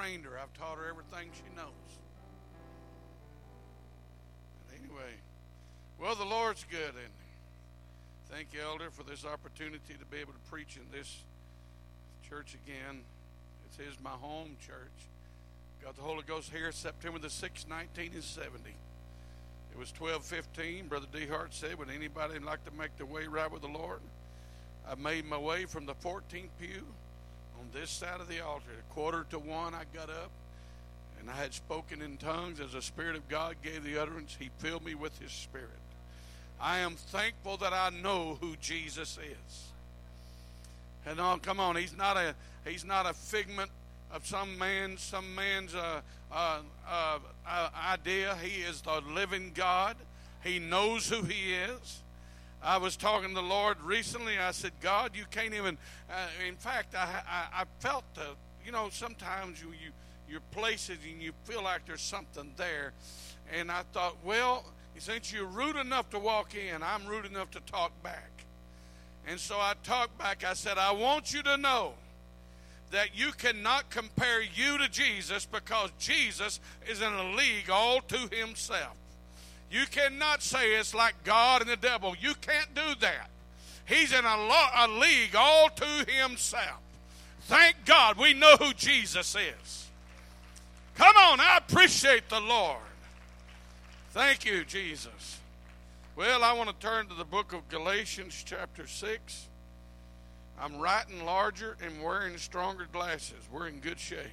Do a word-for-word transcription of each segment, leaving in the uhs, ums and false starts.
trained her. I've taught her everything she knows. But anyway, well, the Lord's good, isn't he? Thank you, Elder, for this opportunity to be able to preach in this church again. This is my home church. Got the Holy Ghost here September the sixth, nineteen seventy. It was twelve fifteen. Brother D. Hart said, would anybody like to make their way right with the Lord? I made my way from the fourteenth pew on this side of the altar. At a quarter to one, I got up, and I had spoken in tongues as the Spirit of God gave the utterance. He filled me with His Spirit. I am thankful that I know who Jesus is. And oh, come on, He's not a He's not a figment of some man, some man's uh, uh, uh, uh, idea. He is the living God. He knows who He is. I was talking to the Lord recently. I said, God, you can't even. Uh, in fact, I, I, I felt the. You know, sometimes you you you're places and you feel like there's something there, and I thought, well, since you're rude enough to walk in, I'm rude enough to talk back. And so I talked back. I said, I want you to know that you cannot compare you to Jesus, because Jesus is in a league all to Himself. You cannot say it's like God and the devil. You can't do that. He's in a, lo- a league all to Himself. Thank God we know who Jesus is. Come on, I appreciate the Lord. Thank you, Jesus. Well, I want to turn to the book of Galatians chapter six. I'm writing larger and wearing stronger glasses. We're in good shape.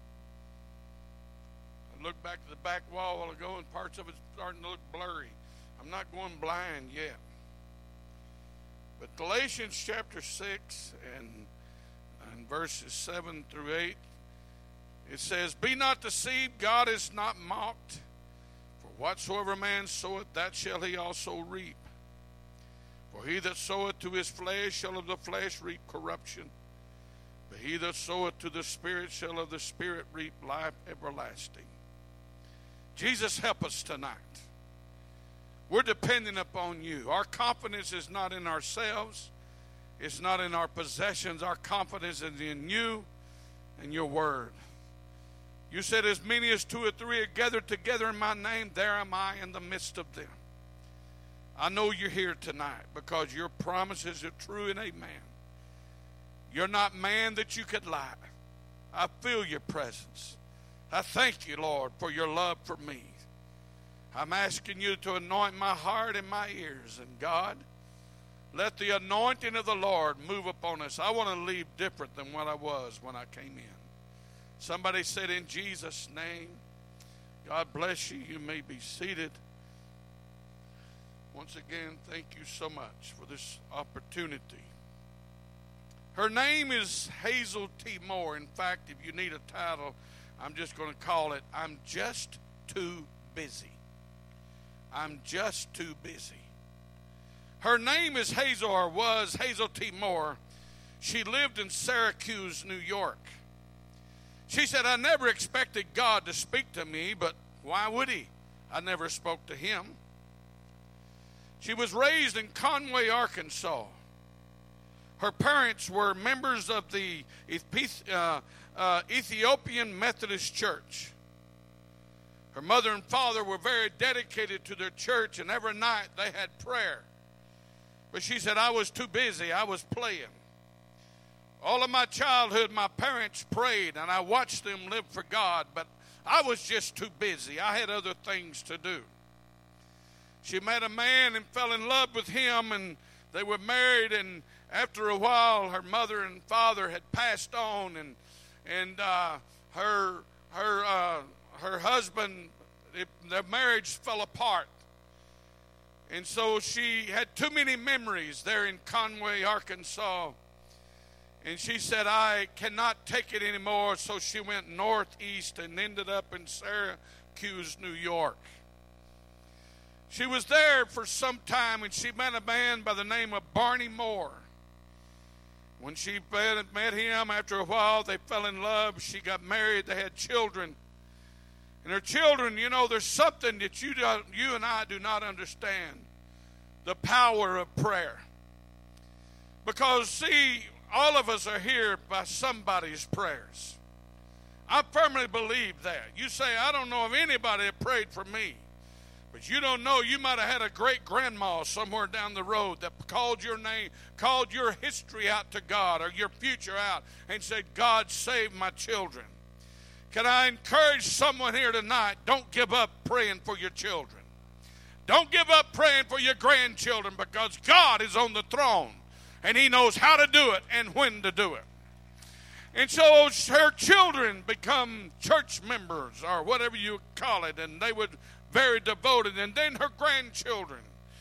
I looked back to the back wall a while ago, and parts of it's starting to look blurry. I'm not going blind yet. But Galatians chapter six and, and verses seven through eight, it says, Be not deceived, God is not mocked. For whatsoever man soweth, that shall he also reap. For he that soweth to his flesh shall of the flesh reap corruption. But he that soweth to the Spirit shall of the Spirit reap life everlasting. Jesus, help us tonight. We're depending upon you. Our confidence is not in ourselves. It's not in our possessions. Our confidence is in you and your word. You said, as many as two or three are gathered together in my name, there am I in the midst of them. I know you're here tonight because your promises are true and amen. You're not man that you could lie. I feel your presence. I thank you, Lord, for your love for me. I'm asking you to anoint my heart and my ears. And God, let the anointing of the Lord move upon us. I want to leave different than what I was when I came in. Somebody said, in Jesus' name, God bless you. You may be seated. Once again, thank you so much for this opportunity. Her name is Hazel T. Moore. In fact, if you need a title, I'm just going to call it, I'm Just Too Busy. I'm just too busy. Her name is Hazel, or was Hazel T. Moore. She lived in Syracuse, New York. She said, I never expected God to speak to me, but why would He? I never spoke to Him. She was raised in Conway, Arkansas. Her parents were members of the uh, uh, Ethiopian Methodist Church. Her mother and father were very dedicated to their church, and every night they had prayer. But she said, I was too busy. I was playing. All of my childhood, my parents prayed, and I watched them live for God, but I was just too busy. I had other things to do. She met a man and fell in love with him, and they were married, and after a while, her mother and father had passed on, and and uh, her her uh, her husband, it, their marriage fell apart. And so she had too many memories there in Conway, Arkansas. And she said, I cannot take it anymore. So she went northeast and ended up in Syracuse, New York. She was there for some time, and she met a man by the name of Barney Moore. When she met him, after a while, they fell in love. She got married. They had children. And her children, you know, there's something that you, don't, you and I do not understand. The power of prayer. Because, see, all of us are here by somebody's prayers. I firmly believe that. You say, I don't know of anybody that prayed for me. But you don't know, you might have had a great grandma somewhere down the road that called your name, called your history out to God or your future out and said, God, save my children. Can I encourage someone here tonight, don't give up praying for your children. Don't give up praying for your grandchildren, because God is on the throne and he knows how to do it and when to do it. And so her children become church members or whatever you call it, and they would very devoted. And then her grandchildren.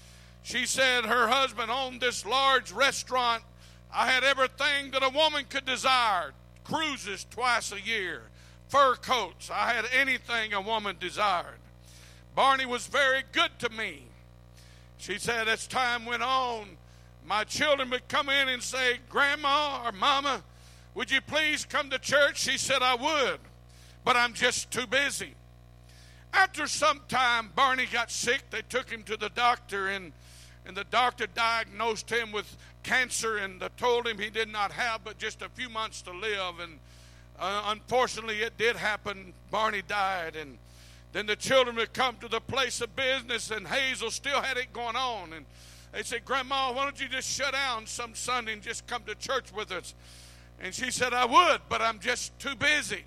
She said her husband owned this large restaurant. I had everything that a woman could desire. Cruises twice a year. Fur coats. I had anything a woman desired. Barney was very good to me. She said as time went on, my children would come in and say, Grandma or Mama, would you please come to church? She said, I would, but I'm just too busy. After some time, Barney got sick. They took him to the doctor, and, and the doctor diagnosed him with cancer and told him he did not have but just a few months to live. And uh, unfortunately, it did happen. Barney died, and then the children would come to the place of business, and Hazel still had it going on. And they said, Grandma, why don't you just shut down some Sunday and just come to church with us? And she said, I would, but I'm just too busy.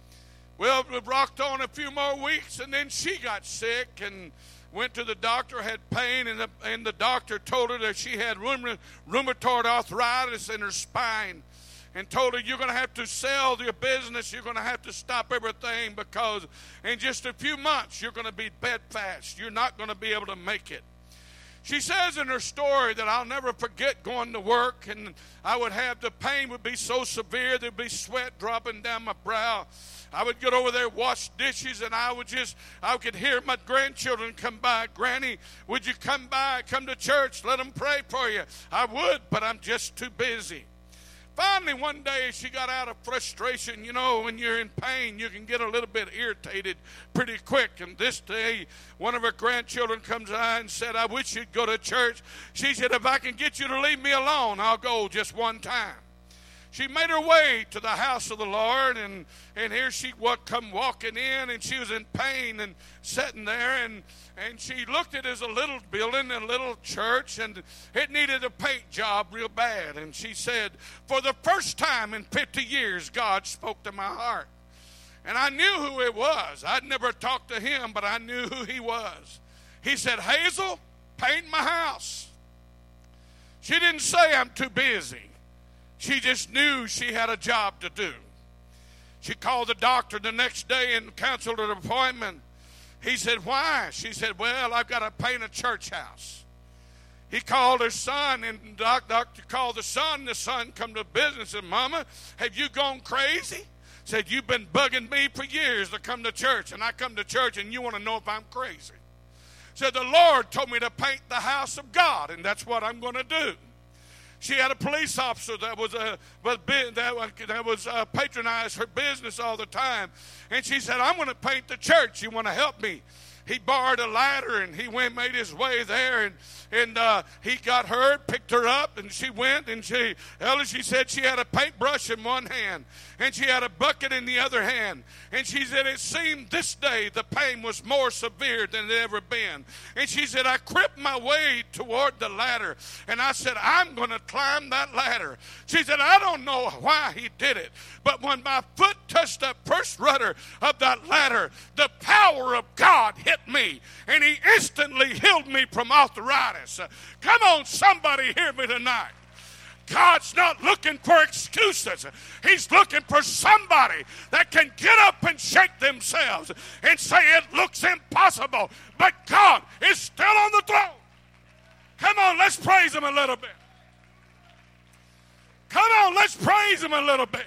Well, we rocked on a few more weeks, and then she got sick and went to the doctor, had pain, and the, and the doctor told her that she had rheumatoid arthritis in her spine, and told her, you're going to have to sell your business, you're going to have to stop everything, because in just a few months you're going to be bedfast. You're not going to be able to make it. She says in her story that I'll never forget going to work, and I would have, the pain would be so severe, there'd be sweat dropping down my brow. I would get over there, wash dishes, and I would just, I could hear my grandchildren come by. Granny, would you come by, come to church, let them pray for you? I would, but I'm just too busy. Finally, one day, she got out of frustration. You know, when you're in pain, you can get a little bit irritated pretty quick. And this day, one of her grandchildren comes by and said, I wish you'd go to church. She said, if I can get you to leave me alone, I'll go just one time. She made her way to the house of the Lord, and, and here she would come walking in, and she was in pain and sitting there, and, and she looked at it as a little building, a little church, and it needed a paint job real bad. And she said, for the first time in fifty years, God spoke to my heart. And I knew who it was. I'd never talked to him, but I knew who he was. He said, Hazel, paint my house. She didn't say, I'm too busy. She just knew she had a job to do. She called the doctor the next day and canceled an appointment. He said, why? She said, well, I've got to paint a church house. He called her son, and the doctor called the son. The son come to business and said, Mama, have you gone crazy? Said, you've been bugging me for years to come to church, and I come to church, and you want to know if I'm crazy. Said, the Lord told me to paint the house of God, and that's what I'm going to do. She had a police officer that was uh, that was uh, patronized her business all the time. And she said, I'm going to paint the church. You want to help me? He borrowed a ladder, and he went, made his way there, and and uh, he got her, picked her up, and she went, and she, Ella, she said she had a paintbrush in one hand, and she had a bucket in the other hand, and she said it seemed this day the pain was more severe than it ever been. And she said, I crept my way toward the ladder, and I said, I'm going to climb that ladder. She said, I don't know why he did it, but when my foot touched that first rudder of that ladder, the power of God hit me, and he instantly healed me from arthritis. Come on, somebody hear me tonight. God's not looking for excuses. He's looking for somebody that can get up and shake themselves and say it looks impossible, but God is still on the throne. Come on, let's praise him a little bit. Come on, let's praise him a little bit.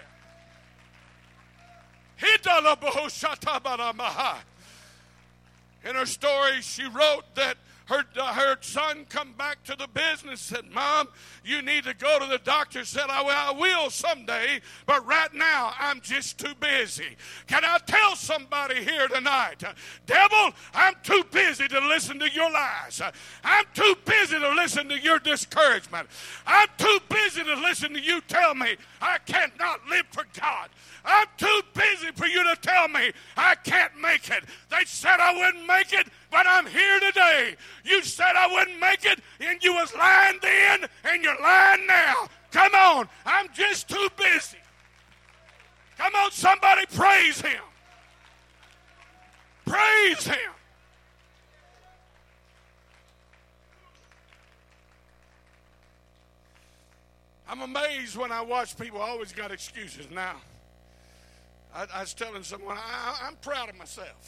In her story, she wrote that Her, uh, her son come back to the business, said, Mom, you need to go to the doctor. Said, I, well, I will someday, but right now I'm just too busy. Can I tell somebody here tonight, uh, devil, I'm too busy to listen to your lies. Uh, I'm too busy to listen to your discouragement. I'm too busy to listen to you tell me I cannot live for God. I'm too busy for you to tell me I can't make it. They said I wouldn't make it, but I'm here today. You said I wouldn't make it, and you was lying then, and you're lying now. Come on, I'm just too busy. Come on, somebody praise him. Praise him. I'm amazed when I watch people always got excuses now. I, I was telling someone, I, I'm proud of myself.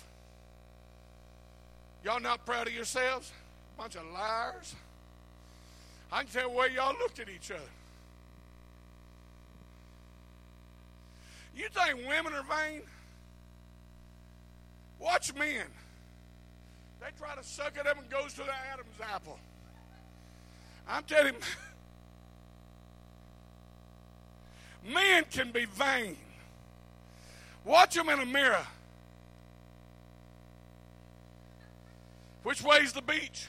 Y'all not proud of yourselves? Bunch of liars. I can tell where y'all looked at each other. You think women are vain? Watch men. They try to suck it up and goes to the Adam's apple. I'm telling you, men can be vain. Watch them in a mirror. Which way's the beach?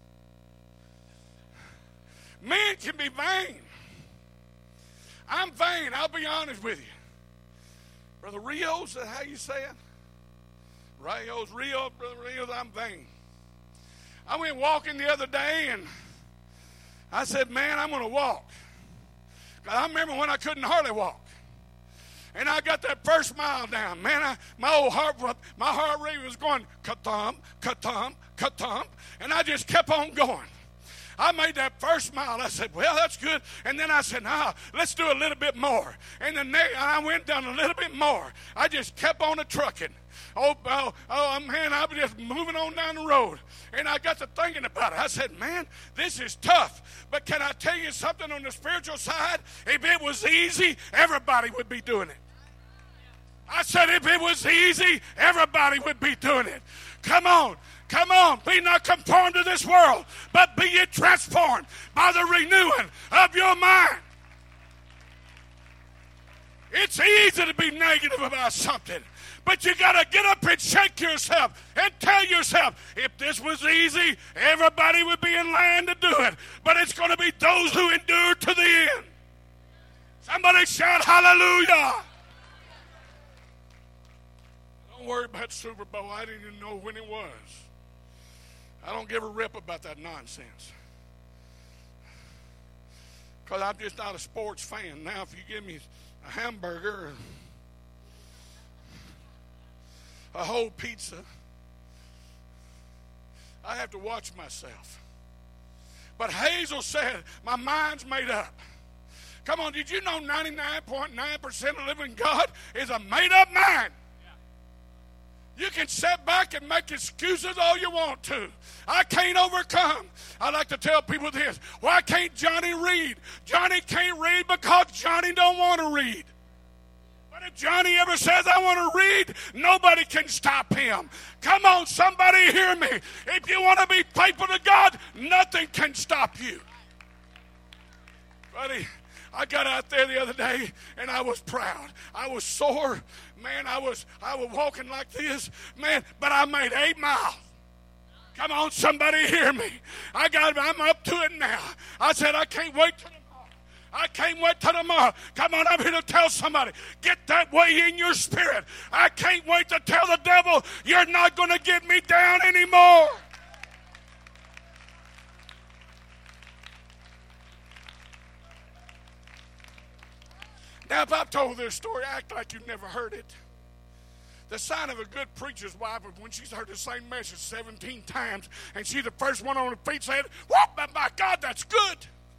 Men can be vain. I'm vain, I'll be honest with you. Brother Rios, is that how you say it? Rios, Rios, Brother Rios, I'm vain. I went walking the other day and I said, man, I'm going to walk. Because I remember when I couldn't hardly walk. And I got that first mile down. Man, I, my old heart, my heart rate was going ka-thump, ka-thump, ka-thump. And I just kept on going. I made that first mile. I said, well, that's good. And then I said, nah, let's do a little bit more. And then I went down a little bit more. I just kept on a trucking. Oh, oh, oh, man, I was just moving on down the road. And I got to thinking about it. I said, man, this is tough. But can I tell you something on the spiritual side? If it was easy, everybody would be doing it. I said, if it was easy, everybody would be doing it. Come on. Come on, be not conformed to this world, but be ye transformed by the renewing of your mind. It's easy to be negative about something, but you got to get up and shake yourself and tell yourself, if this was easy, everybody would be in line to do it. But it's going to be those who endure to the end. Somebody shout hallelujah. Don't worry about Super Bowl. I didn't even know when it was. I don't give a rip about that nonsense. Because I'm just not a sports fan. Now, if you give me a hamburger, a whole pizza, I have to watch myself. But Hazel said, my mind's made up. Come on, did you know ninety-nine point nine percent of living God is a made-up mind? You can sit back and make excuses all you want to. I can't overcome. I like to tell people this. Why can't Johnny read? Johnny can't read because Johnny don't want to read. But if Johnny ever says, I want to read, nobody can stop him. Come on, somebody hear me. If you want to be faithful to God, nothing can stop you. Buddy, I got out there the other day and I was proud. I was sore. Man, I was I was walking like this. Man, but I made eight miles. Come on, somebody hear me. I got I'm up to it now. I said I can't wait till tomorrow. I can't wait till tomorrow. Come on, I'm here to tell somebody. Get that way in your spirit. I can't wait to tell the devil you're not going to get me down anymore. Now, if I've told this story, act like you've never heard it. The sign of a good preacher's wife is when she's heard the same message seventeen times, and she's the first one on her feet saying, whoop, my God, that's good.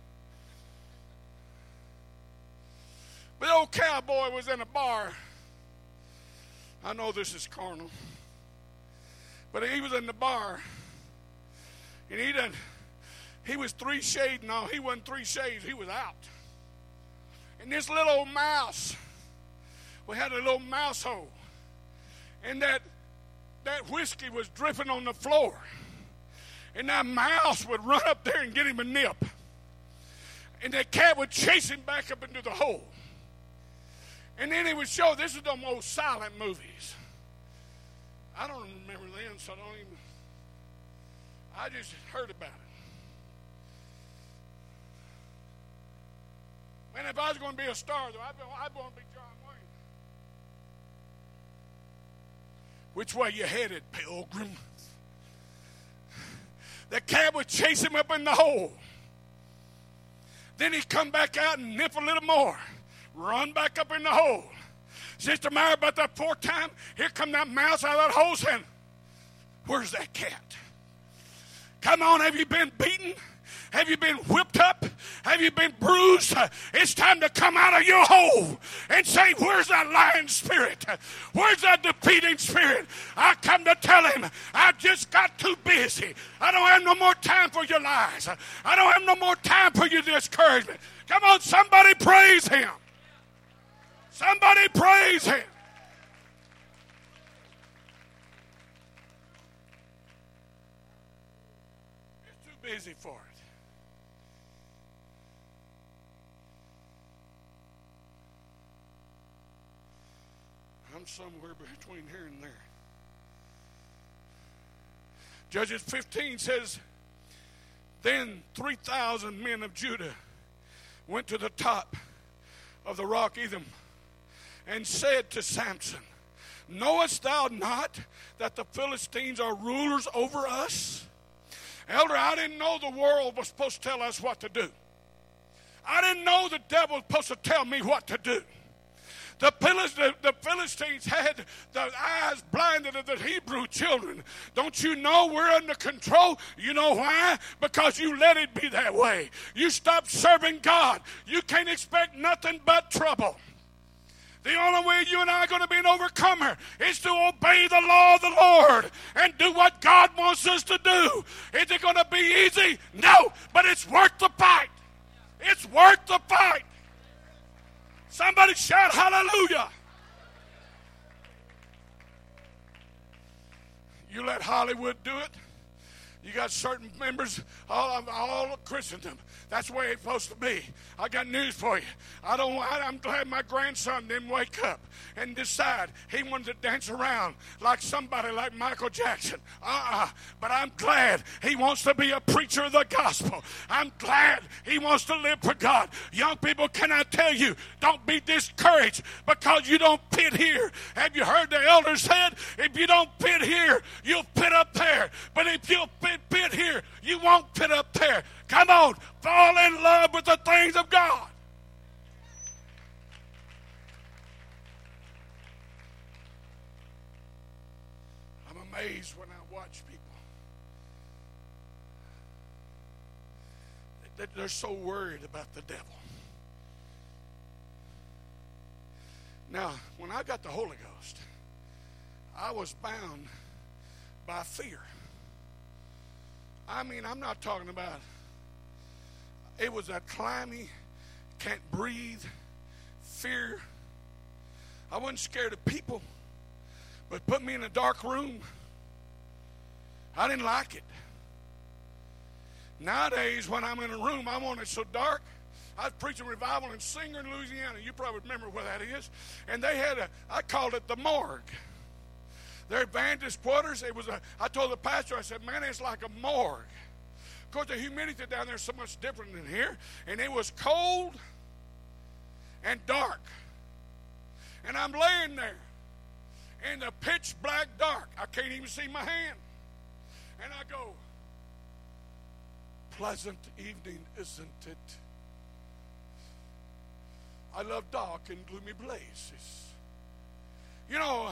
But the old cowboy was in a bar. I know this is carnal. But he was in the bar, and he done, he was three shades. No, he wasn't three shades. He was out. And this little old mouse, we had a little mouse hole. And that, that whiskey was dripping on the floor. And that mouse would run up there and get him a nip. And that cat would chase him back up into the hole. And then he would show, this is the most silent movies. I don't remember them, so I don't even, I just heard about it. Man, if I was going to be a star, though, I'd, I'd want to be John Wayne. Which way you headed, pilgrim? The cat would chase him up in the hole. Then he'd come back out and nip a little more. Run back up in the hole. Sister Mary, about that fourth time, here come that mouse out of that hole saying, where's that cat? Come on, have you been beaten? Have you been whipped up? Have you been bruised? It's time to come out of your hole and say, where's that lying spirit? Where's that defeating spirit? I come to tell him, I've just got too busy. I don't have no more time for your lies. I don't have no more time for your discouragement. Come on, somebody praise him. Somebody praise him. It's too busy for it. I'm somewhere between here and there. Judges fifteen says, then three thousand men of Judah went to the top of the rock Edom and said to Samson, knowest thou not that the Philistines are rulers over us? Elder, I didn't know the world was supposed to tell us what to do. I didn't know the devil was supposed to tell me what to do. The, the, the Philistines had the eyes blinded of the Hebrew children. Don't you know we're under control? You know why? Because you let it be that way. You stopped serving God. You can't expect nothing but trouble. The only way you and I are going to be an overcomer is to obey the law of the Lord and do what God wants us to do. Is it going to be easy? No, but it's worth the fight. It's worth the fight. Somebody shout hallelujah. You let Hollywood do it. You got certain members all of all of Christendom. That's the way it's supposed to be. I got news for you. I don't. I, I'm glad my grandson didn't wake up and decide he wanted to dance around like somebody like Michael Jackson. Uh-uh. But I'm glad he wants to be a preacher of the gospel. I'm glad he wants to live for God. Young people, can I tell you, don't be discouraged because you don't fit here. Have you heard the elder said, if you don't fit here, you'll fit up there. But if you'll fit, fit here, you won't fit up there. Come on, fall in love with the things of God. I'm amazed when I watch people. They're so worried about the devil. Now, when I got the Holy Ghost, I was bound by fear. I mean, I'm not talking about, it was a clammy, can't breathe, fear. I wasn't scared of people, but put me in a dark room, I didn't like it. Nowadays, when I'm in a room, I want it so dark. I was preaching revival in Singer in Louisiana. You probably remember where that is. And they had a, I called it the morgue. Their evangelist quarters, it was a, I told the pastor, I said, man, it's like a morgue. Of course, the humidity down there is so much different than here. And it was cold and dark. And I'm laying there in the pitch black dark. I can't even see my hand. And I go, pleasant evening, isn't it? I love dark and gloomy places. You know,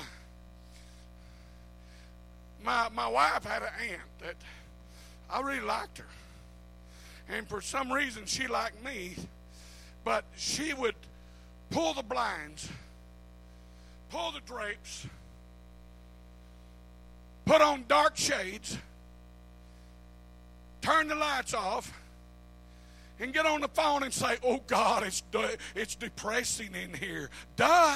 my my wife had an aunt that I really liked her. And for some reason she liked me, but she would pull the blinds, pull the drapes, put on dark shades, turn the lights off, and get on the phone and say, oh God, it's de- it's depressing in here. Duh.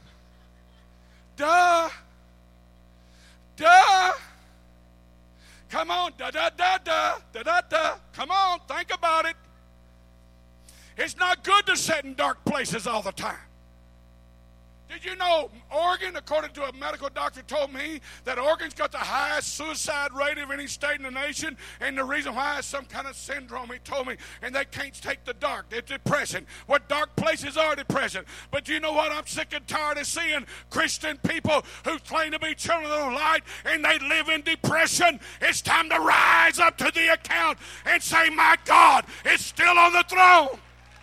Duh. Duh. Come on, da da da da da da da. Come on, think about it. It's not good to sit in dark places all the time. Did you know Oregon, according to a medical doctor, told me that Oregon's got the highest suicide rate of any state in the nation, and the reason why is some kind of syndrome, he told me, and they can't take the dark. It's depression. What dark places are depression. But do you know what? I'm sick and tired of seeing Christian people who claim to be children of the light, and they live in depression. It's time to rise up to the account and say, my God is still on the throne.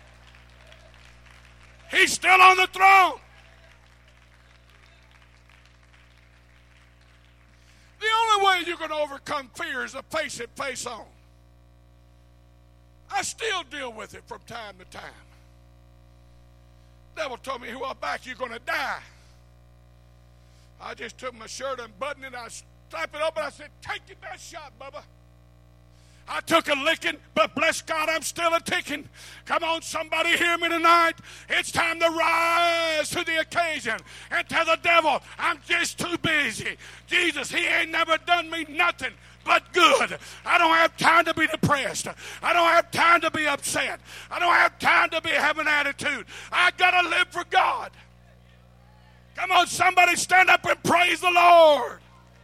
He's still on the throne. The only way you're going to overcome fear is to face it face on. I still deal with it from time to time. The devil told me, while back you're going to die. I just took my shirt and buttoned it, I strapped it up, and I said, take your best shot, Bubba. I took a licking, but bless God, I'm still a ticking. Come on, somebody hear me tonight. It's time to rise to the occasion and tell the devil, I'm just too busy. Jesus, he ain't never done me nothing but good. I don't have time to be depressed. I don't have time to be upset. I don't have time to be having attitude. I got to live for God. Come on, somebody stand up and praise the Lord.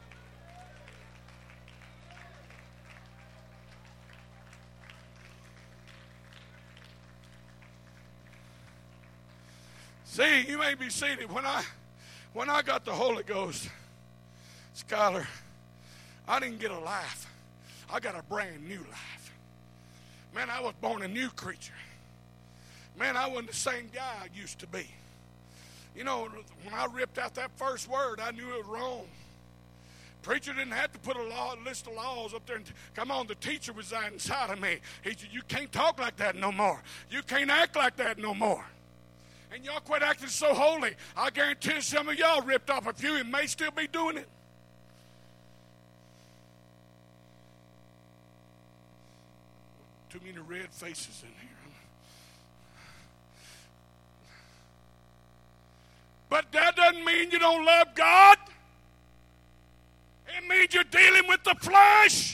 See, you may be seated. When I, when I got the Holy Ghost, Skylar, I didn't get a life. I got a brand new life. Man, I was born a new creature. Man, I wasn't the same guy I used to be. You know, when I ripped out that first word, I knew it was wrong. Preacher didn't have to put a law, list of laws up there. And come on, the teacher was inside of me. He said, you can't talk like that no more. You can't act like that no more. And y'all quit acting so holy. I guarantee some of y'all ripped off a few and may still be doing it. Too many red faces in here. But that doesn't mean you don't love God. It means you're dealing with the flesh.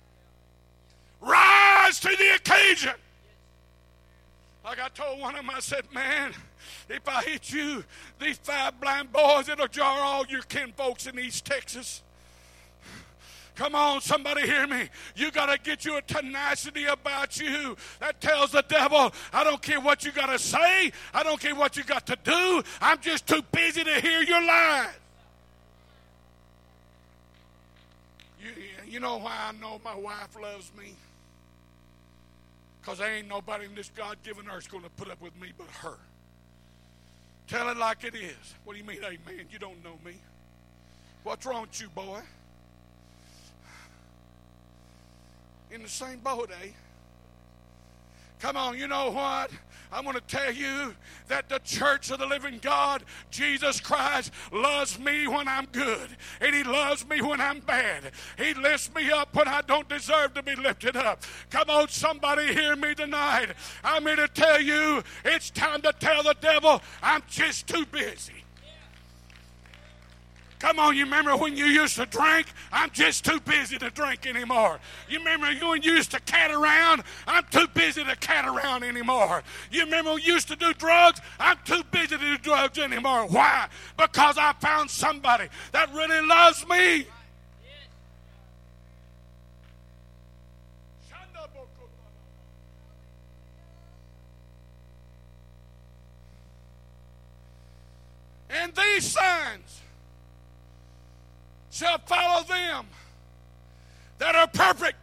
Rise to the occasion. Like I told one of them, I said, man, if I hit you, these five blind boys, it'll jar all your kinfolks in East Texas. Come on, somebody hear me. You got to get you a tenacity about you that tells the devil, I don't care what you got to say. I don't care what you got to do. I'm just too busy to hear your lies. You, you know why I know my wife loves me? Because there ain't nobody in this God-given earth going to put up with me but her. Tell it like it is. What do you mean, hey, man, you don't know me? What's wrong with you, boy? In the same boat, eh? Come on, you know what? I'm going to tell you that the church of the living God, Jesus Christ, loves me when I'm good. And he loves me when I'm bad. He lifts me up when I don't deserve to be lifted up. Come on, somebody hear me tonight. I'm here to tell you it's time to tell the devil I'm just too busy. Come on, you remember when you used to drink? I'm just too busy to drink anymore. You remember when you used to cat around? I'm too busy to cat around anymore. You remember when you used to do drugs? I'm too busy to do drugs anymore. Why? Because I found somebody that really loves me. And these signs shall follow them that are perfect.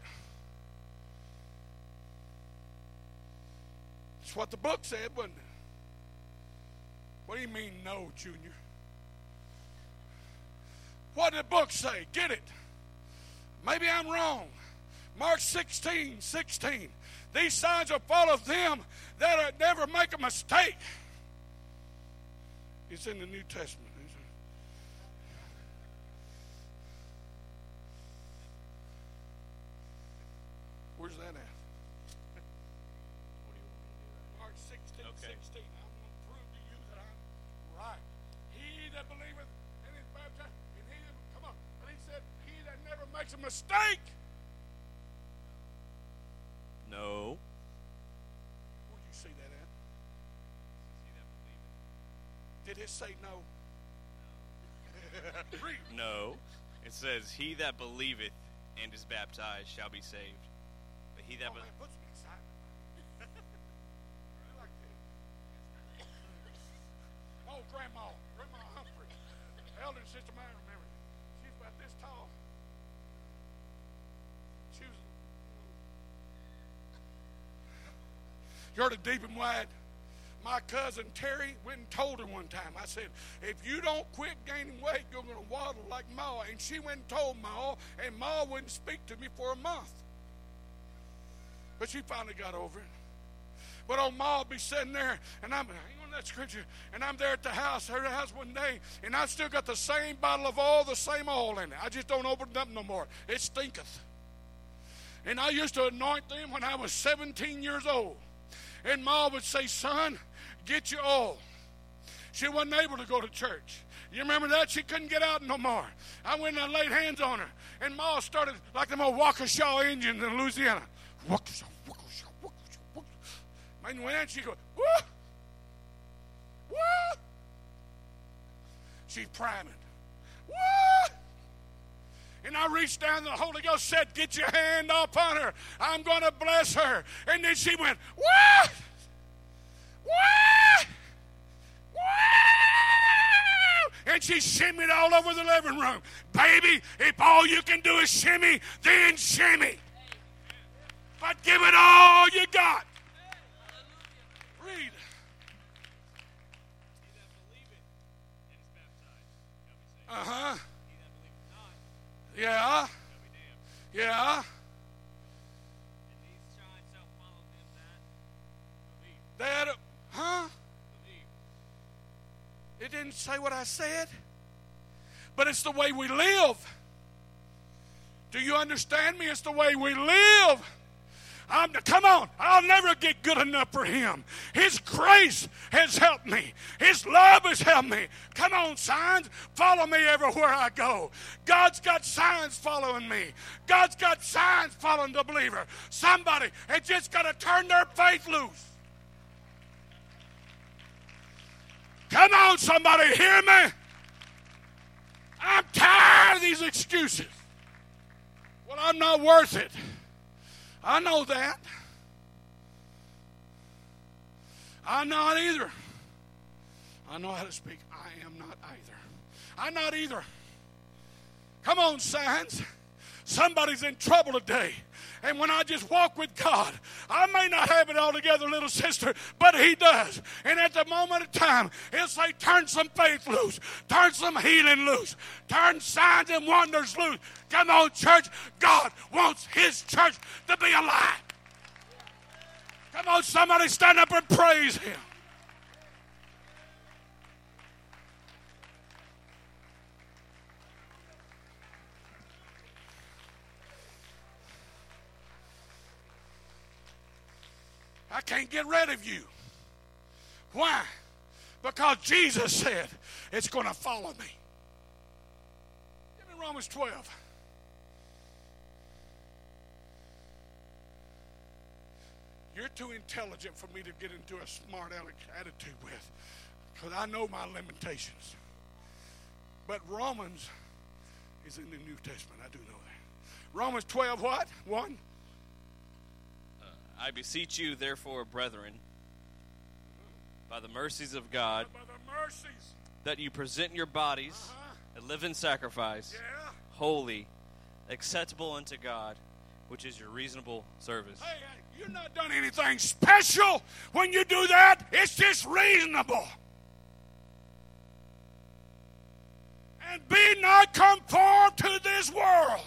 That's what the book said, wasn't it? What do you mean, no, Junior? What did the book say? Get it. Maybe I'm wrong. Mark sixteen, sixteen. These signs will follow them that are, never make a mistake. It's in the New Testament. Where's that at? Mark sixteen, okay. sixteen. I'm going to prove to you that I'm right. He that believeth and is baptized, and he that, come on, but he said, he that never makes a mistake. say no? Read. No. It says, he that believeth and is baptized shall be saved. But he that... Oh, Be- man, put some excitement. You like this? Oh, Grandma. Grandma Humphrey. Elder Sister Mary, remember. She's about this tall. She was... You heard of deep and wide? My cousin Terry went and told her one time. I said, if you don't quit gaining weight, you're going to waddle like Ma. And she went and told Ma, and Ma wouldn't speak to me for a month. But she finally got over it. But old Ma would be sitting there, and I'm, hang on that scripture, and I'm there at the house, her house one day, and I've still got the same bottle of oil, the same oil in it. I just don't open it up no more. It stinketh. And I used to anoint them when I was seventeen years old. And Ma would say, son, get your oil. She wasn't able to go to church. You remember that? She couldn't get out no more. I went and I laid hands on her. And Ma started like them old Waukesha Indians in Louisiana. Waukesha, Waukesha, Waukesha, Waukesha. And when she go, woo, woo. She's priming. Woo. And I reached down, and the Holy Ghost said, get your hand upon her. I'm going to bless her. And then she went, woo! Woo! Woo! And she shimmied all over the living room. Baby, if all you can do is shimmy, then shimmy. But give it all you got. Read. Uh-huh. Yeah. Yeah. That, huh? It didn't say what I said. But it's the way we live. Do you understand me? It's the way we live. I'm, come on, I'll never get good enough for him. His grace has helped me. His love has helped me. Come on, signs, follow me everywhere I go. God's got signs following me. God's got signs following the believer. Somebody has just got to turn their faith loose. Come on, somebody, hear me? I'm tired of these excuses. Well, I'm not worth it. I know that. I'm not either. I know how to speak. I am not either. I'm not either. Come on, signs. Somebody's in trouble today. And when I just walk with God, I may not have it all together, little sister, but he does. And at the moment of time, he'll say, turn some faith loose. Turn some healing loose. Turn signs and wonders loose. Come on, church. God wants his church to be alive. Come on, somebody stand up and praise him. I can't get rid of you. Why? Because Jesus said it's going to follow me. Give me Romans twelve. You're too intelligent for me to get into a smart aleck attitude with, because I know my limitations. But Romans is in the New Testament. I do know that. Romans twelve what? one. I beseech you, therefore, brethren, by the mercies of God, By the mercies. that you present your bodies Uh-huh. a living sacrifice, Yeah. holy, acceptable unto God, which is your reasonable service. Hey, hey, you're not done anything special when you do that. It's just reasonable. And be not conformed to this world.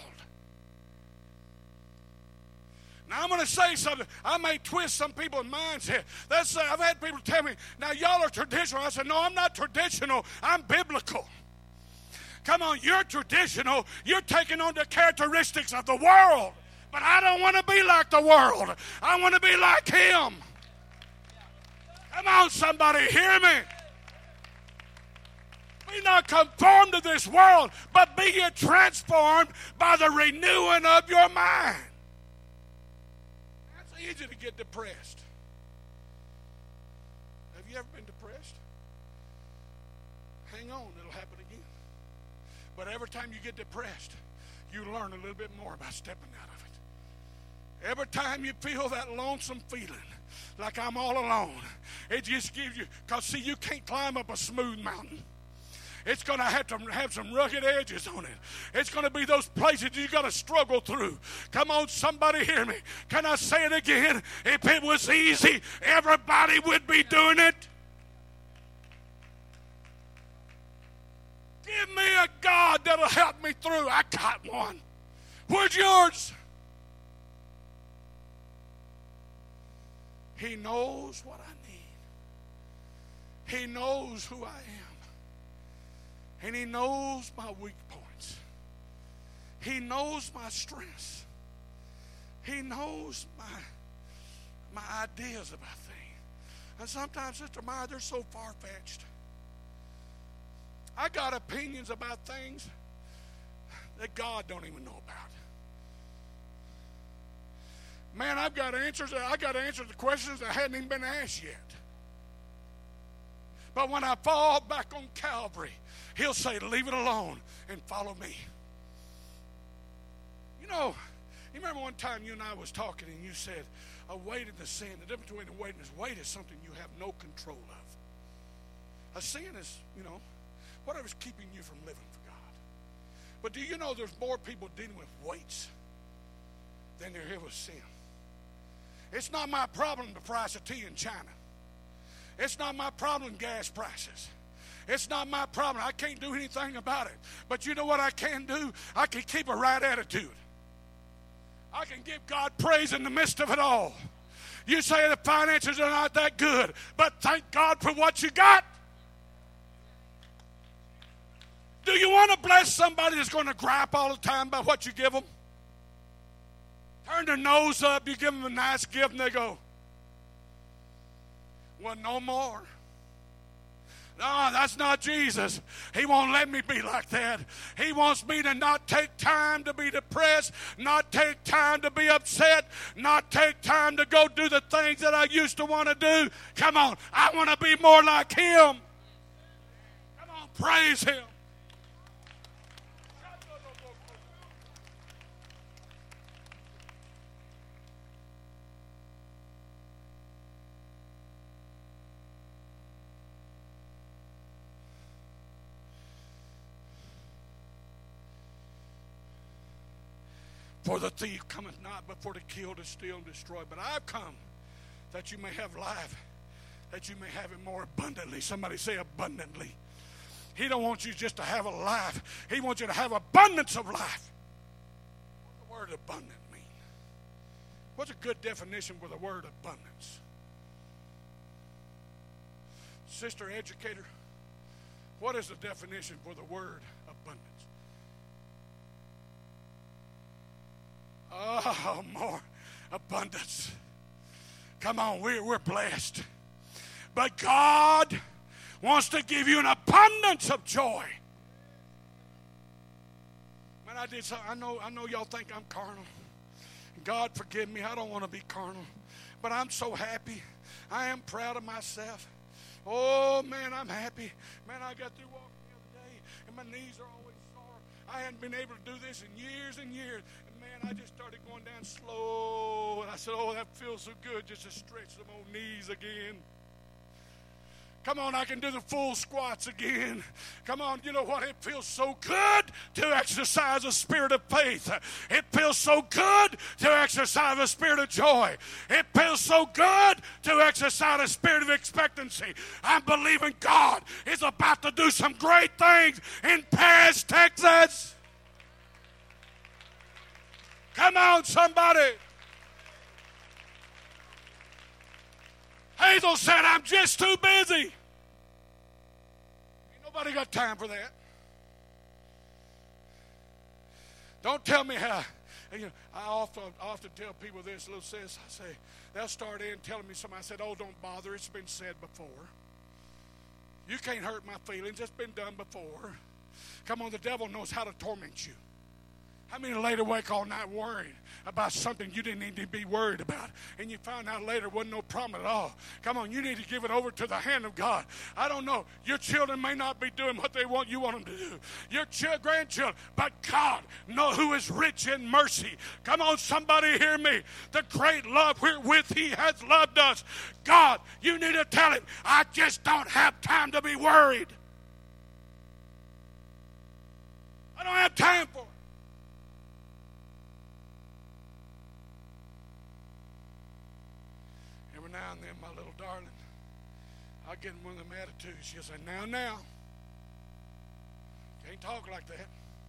Now, I'm going to say something. I may twist some people's minds here. That's, uh, I've had people tell me, now, y'all are traditional. I said, no, I'm not traditional. I'm biblical. Come on, you're traditional. You're taking on the characteristics of the world. But I don't want to be like the world. I want to be like him. Come on, somebody, hear me. Be not conformed to this world, but be ye transformed by the renewing of your mind. It's easy to get depressed. Have you ever been depressed? hang on, it'll happen again. But every time you get depressed, you learn a little bit more about stepping out of it. Every time you feel that lonesome feeling, like I'm all alone, it just gives you, because see, you can't climb up a smooth mountain. It's going to have to have some rugged edges on it. It's going to be those places you got to struggle through. Come on, somebody hear me. Can I say it again? If it was easy, everybody would be doing it. Give me a God that'll help me through. I got one. Where's yours? He knows what I need. He knows who I am. And he knows my weak points. He knows my strengths. He knows my, my ideas about things. And sometimes, Sister Maya, they're so far-fetched. I got opinions about things that God don't even know about. Man, I've got answers. I got answers to questions that hadn't even been asked yet. But when I fall back on Calvary, he'll say, leave it alone and follow me. You know, you remember one time you and I was talking and you said, a weight in the sin, the difference between a weight and a weight is something you have no control of. A sin is, you know, whatever's keeping you from living for God. But do you know there's more people dealing with weights than there is with sin? It's not my problem the price of tea in China. It's not my problem gas prices. It's not my problem. I can't do anything about it. But you know what I can do? I can keep a right attitude. I can give God praise in the midst of it all. You say the finances are not that good, but thank God for what you got. Do you want to bless somebody that's going to gripe all the time about what you give them? Turn their nose up, you give them a nice gift, and they go, well, no more. No, that's not Jesus. He won't let me be like that. He wants me to not take time to be depressed, not take time to be upset, not take time to go do the things that I used to want to do. Come on, I want to be more like him. Come on, praise him. For the thief cometh not but for to kill, to steal, and destroy. But I've come that you may have life, that you may have it more abundantly. Somebody say abundantly. He don't want you just to have a life. He wants you to have abundance of life. What does the word abundant mean? What's a good definition for the word abundance? Sister educator, what is the definition for the word abundance? Oh, more abundance. Come on, we're, we're blessed. But God wants to give you an abundance of joy. Man, I did something. I know, I know y'all think I'm carnal. God forgive me. I don't want to be carnal. But I'm so happy. I am proud of myself. Oh, man, I'm happy. Man, I got through walking the other day, and my knees are always sore. I hadn't been able to do this in years and years. I just started going down slow, and I said, oh, that feels so good just to stretch them old knees again. Come on, I can do the full squats again. Come on, you know what? It feels so good to exercise a spirit of faith. It feels so good to exercise a spirit of joy. It feels so good to exercise a spirit of expectancy. I'm believing God is about to do some great things in Paris, Texas. Come on, somebody. Hazel said, I'm just too busy. Ain't nobody got time for that. Don't tell me how. You know, I often, often tell people this, little sis, I say, they'll start in telling me something. I said, oh, don't bother. It's been said before. You can't hurt my feelings. It's been done before. Come on, the devil knows how to torment you. How many laid awake all night worrying about something you didn't need to be worried about, and you found out later it wasn't no problem at all? Come on, you need to give it over to the hand of God. I don't know. Your children may not be doing what they want you want them to do. Your ch- grandchildren, but God, know who is rich in mercy. Come on, somebody hear me. The great love wherewith He has loved us. God, you need to tell Him, I just don't have time to be worried. I don't have time for it. Every now and then, my little darling, I get in one of them attitudes. She'll say, now, now. Can't talk like that.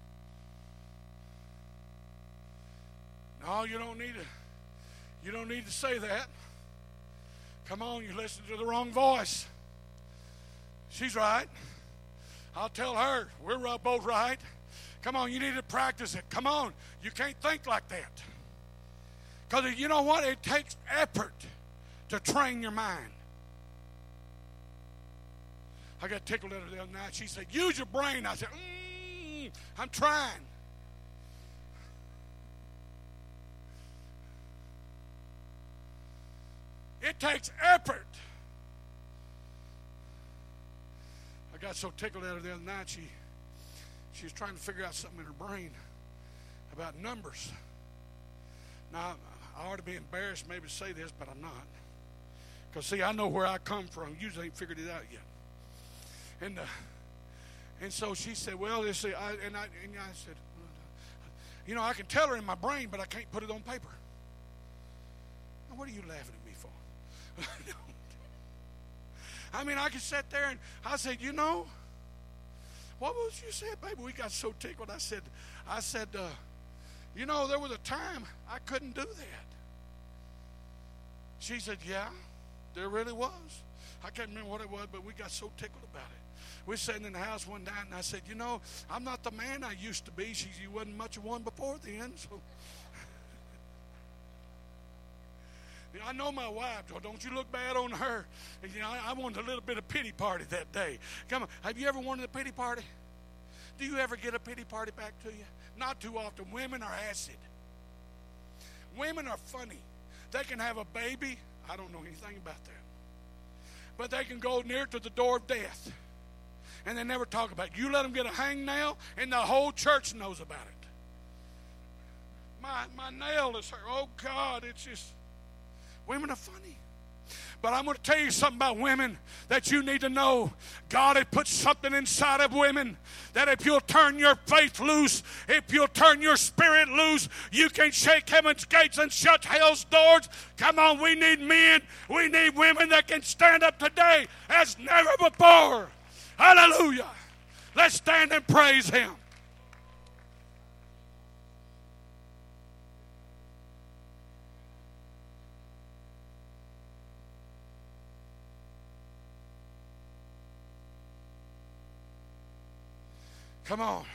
No, you don't need to. You don't need to say that. Come on, you listen to the wrong voice. She's right. I'll tell her, we're both right. Come on, you need to practice it. Come on, you can't think like that. Because you know what? It takes effort to train your mind. I got tickled at her the other night. She said, use your brain. I said, mm, I'm trying. It takes effort. I got so tickled at her the other night, she, she was trying to figure out something in her brain about numbers. Now, I ought to be embarrassed maybe to say this, but I'm not. Because, see, I know where I come from. Usually ain't figured it out yet. And uh, and so she said, well, you see, I, and, I, and I said, you know, I can tell her in my brain, but I can't put it on paper. Now, what are you laughing at me for? I mean, I could sit there and I said, you know, what was you said, baby? We got so tickled. I said, I said, uh, you know, there was a time I couldn't do that. She said, yeah, there really was. I can't remember what it was, but we got so tickled about it. We were sitting in the house one night, and I said, you know, I'm not the man I used to be. She said, you wasn't much of one before then, so. I know my wife, so don't you look bad on her. And, you know, I, I wanted a little bit of pity party that day. Come on, have you ever wanted a pity party? Do you ever get a pity party back to you? Not too often. Women are acid. Women are funny. They can have a baby. I don't know anything about that. But they can go near to the door of death. And they never talk about it. You let them get a hangnail, and the whole church knows about it. My, my nail is hurt. Oh, God, it's just... Women are funny. But I'm going to tell you something about women that you need to know. God has put something inside of women that if you'll turn your faith loose, if you'll turn your spirit loose, you can shake heaven's gates and shut hell's doors. Come on, we need men. We need women that can stand up today as never before. Hallelujah. Let's stand and praise Him. Come on.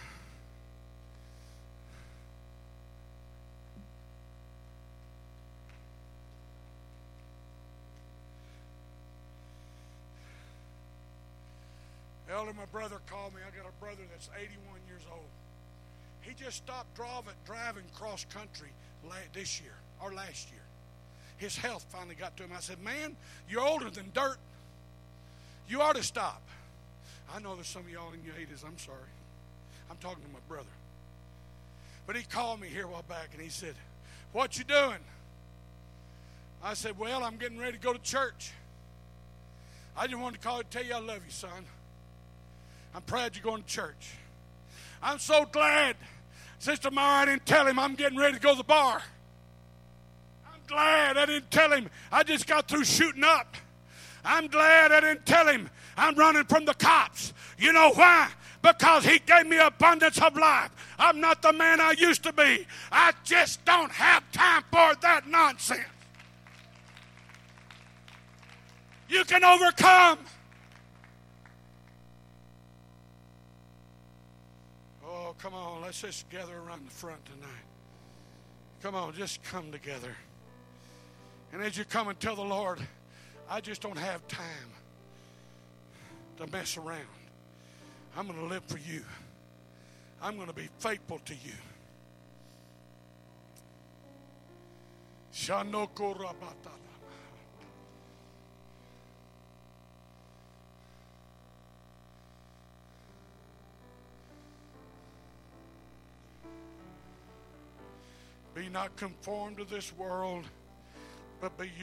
Elder, my brother called me. I got a brother that's eighty-one years old. He just stopped driving, driving cross country this year, or last year. His health finally got to him. I said, man, you're older than dirt. You ought to stop. I know there's some of y'all in your eighties. I'm sorry. I'm talking to my brother. But he called me here a while back, and he said, what you doing? I said, well, I'm getting ready to go to church. I just wanted to call and tell you I love you, son. I'm proud you're going to church. I'm so glad Sister Mara, I didn't tell him I'm getting ready to go to the bar. I'm glad I didn't tell him I just got through shooting up. I'm glad I didn't tell him I'm running from the cops. You know why? Because He gave me abundance of life. I'm not the man I used to be. I just don't have time for that nonsense. You can overcome. Oh, come on. Let's just gather around the front tonight. Come on, just come together. And as you come and tell the Lord, I just don't have time to mess around. I'm going to live for you. I'm going to be faithful to you. Shanokorabatala. Be not conformed to this world, but be